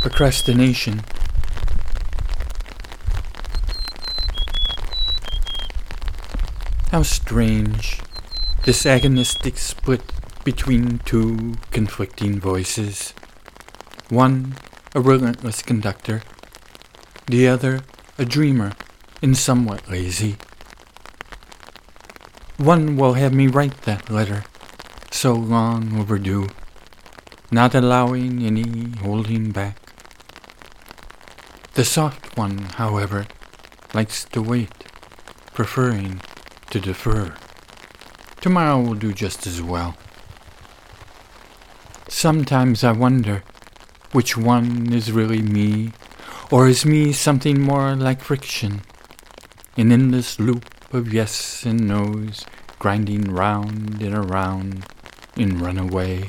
Procrastination. How strange, this agonistic split between two conflicting voices. One, a relentless conductor, the other, a dreamer and somewhat lazy. One will have me write that letter, so long overdue, not allowing any holding back. The soft one, however, likes to wait, preferring to defer. Tomorrow will do just as well. Sometimes I wonder which one is really me, or is me something more like friction, an endless loop of yes and no's, grinding round and around in runaway.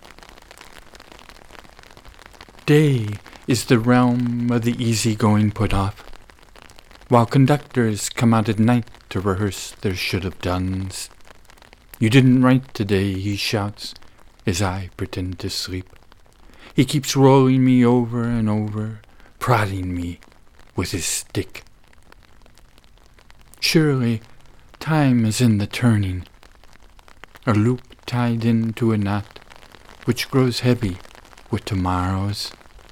Day is the realm of the easygoing put-off, while conductors come out at night to rehearse their should-have-dones. You didn't write today, he shouts, as I pretend to sleep. He keeps rolling me over and over, prodding me with his stick. Surely, time is in the turning, a loop tied into a knot, which grows heavy with tomorrows.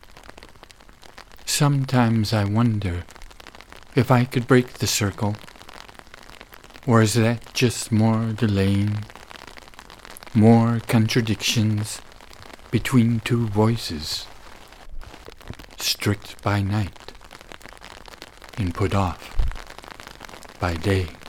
Sometimes I wonder if I could break the circle, or is that just more delaying, more contradictions between two voices, strict by night and put off by day.